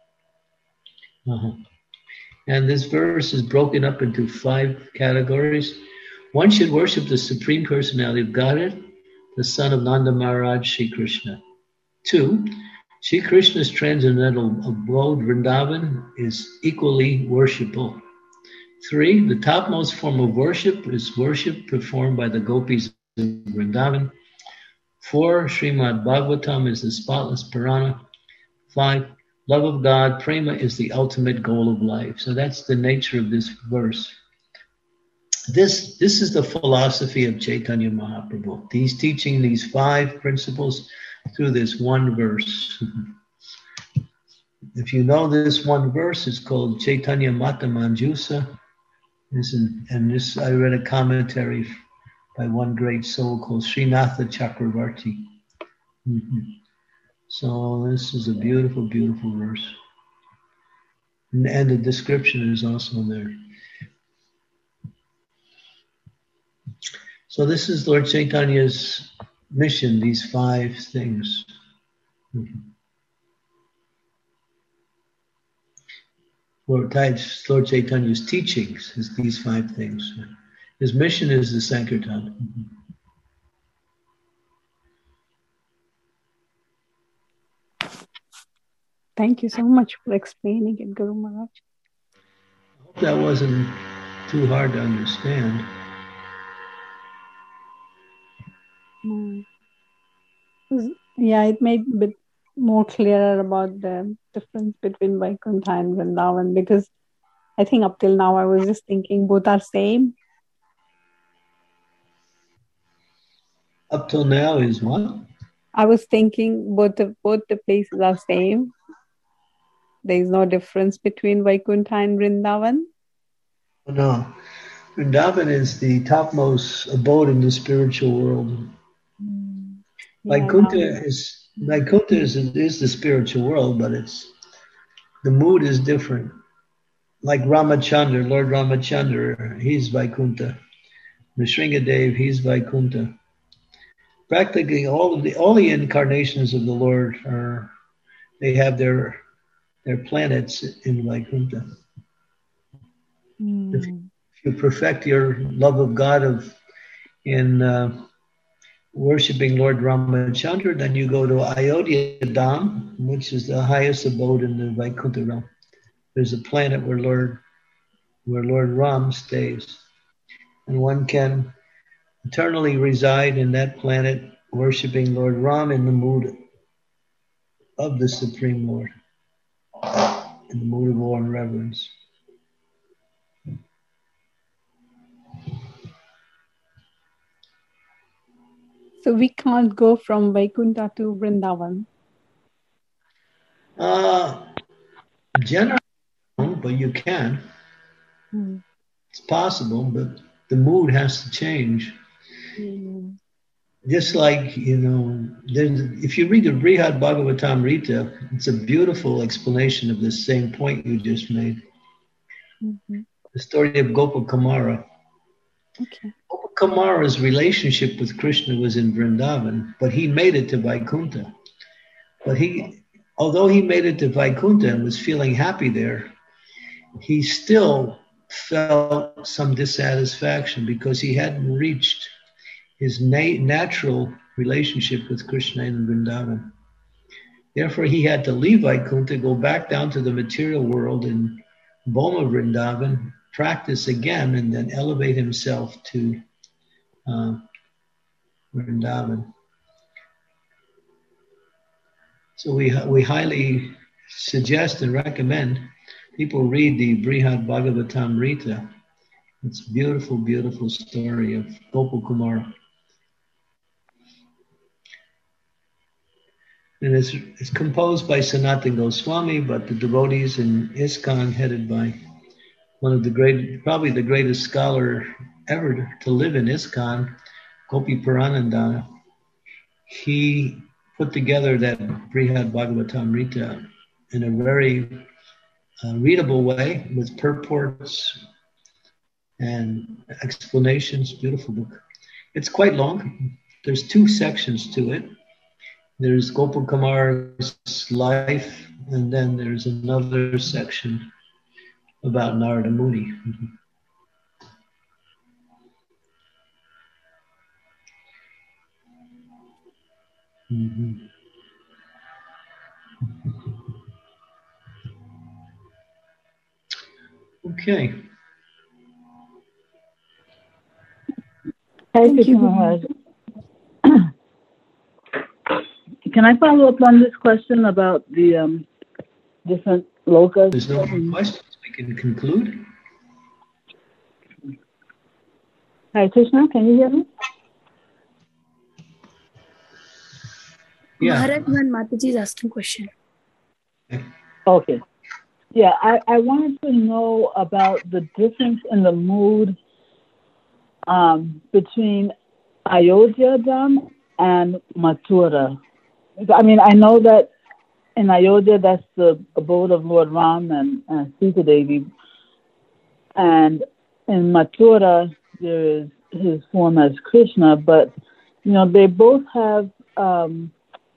And this verse is broken up into 5 categories. One should worship the Supreme Personality of Godhead, the son of Nanda Maharaj, Shri Krishna. 2, Shri Krishna's transcendental abode, Vrindavan, is equally worshipable. 3, the topmost form of worship is worship performed by the gopis of Vrindavan. 4, Srimad Bhagavatam is the spotless Purana. 5, love of God, prema, is the ultimate goal of life. So that's the nature of this verse. This is the philosophy of Chaitanya Mahaprabhu. He's teaching these 5 principles through this one verse. If you know this one verse, it's called Chaitanya Mata Manjusa. I read a commentary by one great soul called Srinatha Chakravarti. So this is a beautiful, beautiful verse. And the description is also there. So this is Lord Chaitanya's mission, these 5 things. Lord Chaitanya's teachings is these 5 things. His mission is the Sankirtan. Thank you so much for explaining it, Guru Maharaj. that wasn't too hard to understand. Yeah, it made a bit more clearer about the difference between Vaikuntha and Vrindavan, because I think up till now I was just thinking both are same. Up till now is what? I was thinking both the places are same. There is no difference between Vaikuntha and Vrindavan. No. Vrindavan is the topmost abode in the spiritual world. Vaikuntha is the spiritual world, but the mood is different. Like Ramachandra, Lord Ramachandra, he's Vaikuntha. Nrsingadev, he's Vaikuntha. Practically all the incarnations of the Lord they have their planets in Vaikuntha. If you perfect your love of God in worshipping Lord Ramachandra, then you go to Ayodhya Dham, which is the highest abode in the Vaikuntha realm. There's a planet where Lord Ram stays, and one can eternally reside in that planet, worshipping Lord Ram in the mood of the Supreme Lord, in the mood of awe and reverence. So we can't go from Vaikuntha to Vrindavan. Generally, but you can. It's possible, but the mood has to change. Just like, if you read the Brihad Bhagavatamrita, it's a beautiful explanation of this same point you just made. The story of Gopakumara. Okay. Gopakumara's relationship with Krishna was in Vrindavan, but he made it to Vaikuntha. But although he made it to Vaikuntha and was feeling happy there, he still felt some dissatisfaction because he hadn't reached his natural relationship with Krishna in Vrindavan. Therefore, he had to leave Vaikuntha, go back down to the material world in Boma Vrindavan, practice again, and then elevate himself to Vrindavan. So we highly suggest and recommend people read the Brihad Bhagavatamrita. It's a beautiful, beautiful story of Gopakumara. And it's composed by Sanatana Goswami, but the devotees in ISKCON, headed by one of probably the greatest scholar ever to live in ISKCON, Gopi Paranandana, he put together that Brihad Bhagavatamrita in a very readable way with purports and explanations. Beautiful book. It's quite long. There's 2 sections to it. There's Gopakumara's life, and then there's another section about Narada Muni. Okay. Thank you, Maharaj. Can I follow up on this question about the different lokas? There's no more questions. We can conclude. Hare Krishna, can you hear me? Yeah. Maharaj, one Mataji is asking question. Okay. Yeah, I wanted to know about the difference in the mood between Ayodhya Dham and Mathura. I mean, I know that in Ayodhya, that's the abode of Lord Ram and Sita Devi. And in Mathura, there is his form as Krishna. But, they both have, in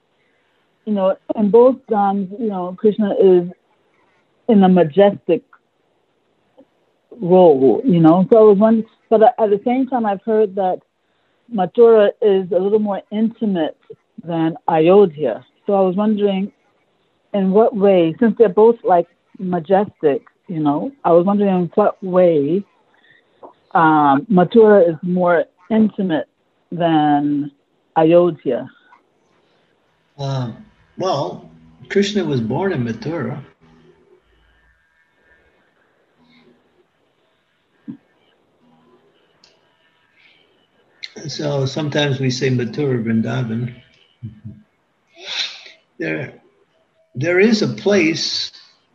both dhams, Krishna is in a majestic role, So I was wondering, but at the same time, I've heard that Mathura is a little more intimate than Ayodhya. So I was wondering in what way, since they're both like majestic, I was wondering in what way Mathura is more intimate than Ayodhya. Well, Krishna was born in Mathura. So sometimes we say Mathura Vrindavan. There is a place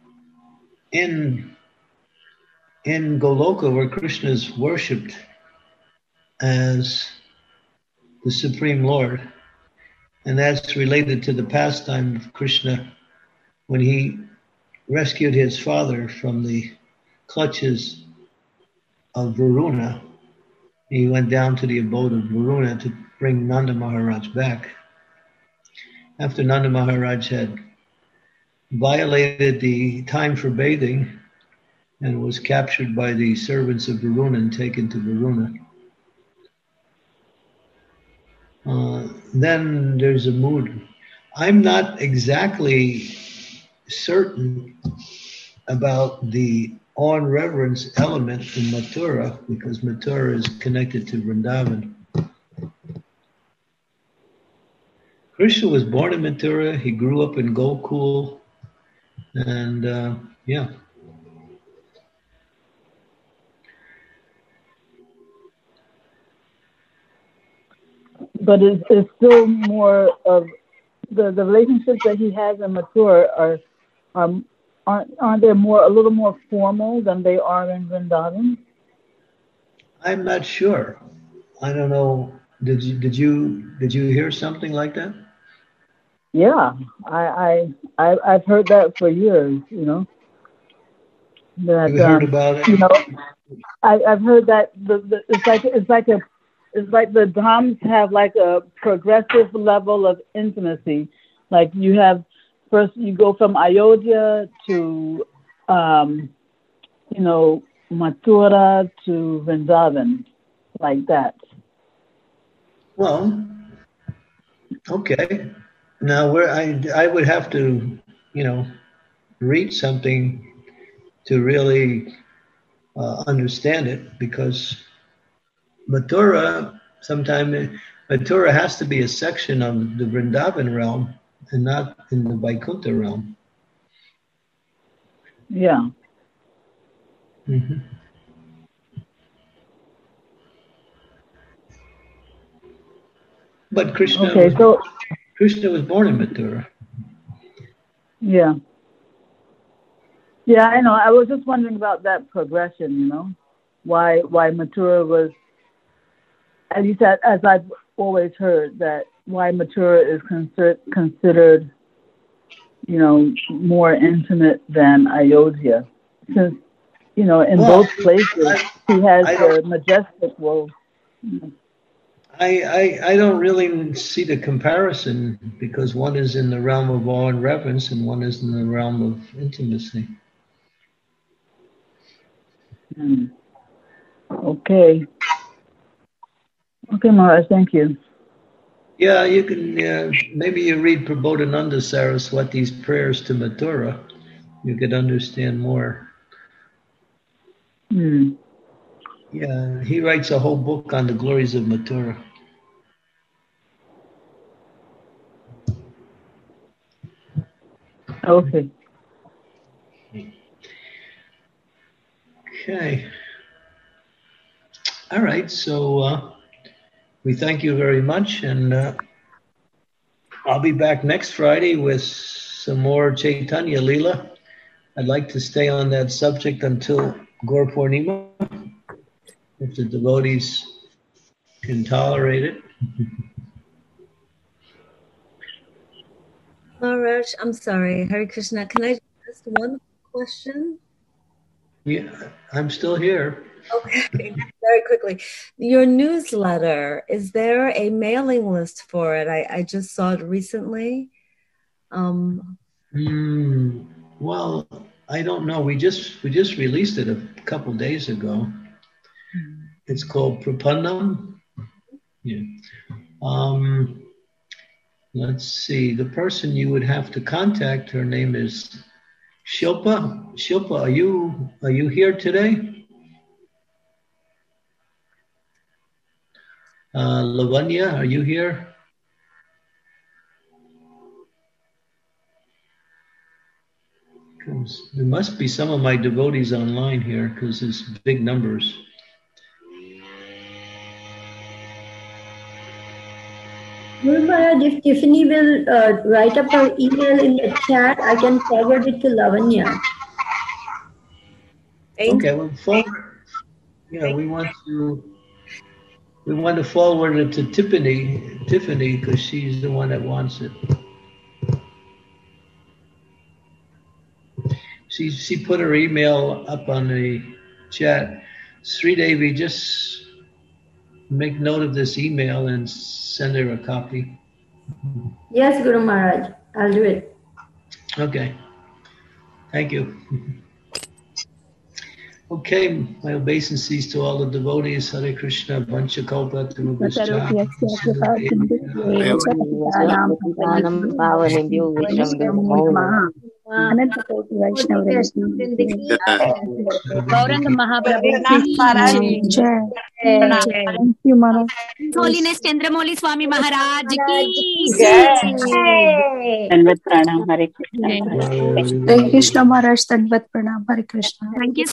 in Goloka where Krishna is worshipped as the Supreme Lord. And that's related to the pastime of Krishna when he rescued his father from the clutches of Varuna. He went down to the abode of Varuna to bring Nanda Maharaj back. After Nanda Maharaj had violated the time for bathing and was captured by the servants of Varuna and taken to Varuna. Then there's a mood. I'm not exactly certain about the awe and reverence element in Mathura because Mathura is connected to Vrindavan. Krishna was born in Mathura. He grew up in Gokul. And yeah. But it's still more of the relationships that he has in Mathura aren't they a little more formal than they are in Vrindavan? I'm not sure. I don't know. Did you hear something like that? Yeah, I've heard that for years. That you heard about it. I've heard that it's like the Dhams have like a progressive level of intimacy. Like you have first you go from Ayodhya to Mathura to Vrindavan, like that. Well, okay. Now where I would have to, read something to really understand it because Mathura has to be a section of the Vrindavan realm and not in the Vaikuntha realm. Yeah. Mm-hmm. But Krishna was born in Mathura. Yeah. Yeah, I know. I was just wondering about that progression, why Mathura was, as you said, as I've always heard, that why Mathura is considered, more intimate than Ayodhya. Since, in both places, he has a majestic role. I don't really see the comparison because one is in the realm of awe and reverence and one is in the realm of intimacy. Okay. Okay, Maharaj, thank you. Yeah, you can, maybe you read Prabodhananda Saraswati's prayers to Mathura. You could understand more. Yeah, he writes a whole book on the glories of Mathura. Okay. Okay. All right, so we thank you very much, and I'll be back next Friday with some more Chaitanya Leela. I'd like to stay on that subject until Gaur Purnima, if the devotees can tolerate it. Maharaj, I'm sorry, Hare Krishna. Can I just ask one question? Yeah, I'm still here. Okay, very quickly. Your newsletter, is there a mailing list for it? I just saw it recently. Well, I don't know. We just released it a couple days ago. It's called Prapannam. Yeah. Let's see. The person you would have to contact, her name is Shilpa, are you here today? Lavanya, are you here? There must be some of my devotees online here because there's big numbers. Guru Maharaj, if Tiffany will write up her email in the chat, I can forward it to Lavanya. Okay, well, we want to forward it to Tiffany, because she's the one that wants it. She put her email up on the chat. Sri Devi, just make note of this email and send her a copy. Yes, Guru Maharaj, I'll do it. Okay. Thank you. Okay, my obeisances to all the devotees. Hare Krishna, Vancha Kalpa, Tarubhascha. Gauranga Mahaprabhu. Thank you, Maharaj. Holiness Chandramouli Swami Maharaj ki Dandavat pranam, Hare Krishna. Hare Krishna Maharaj, Dandavat pranam, Hare Krishna. Thank you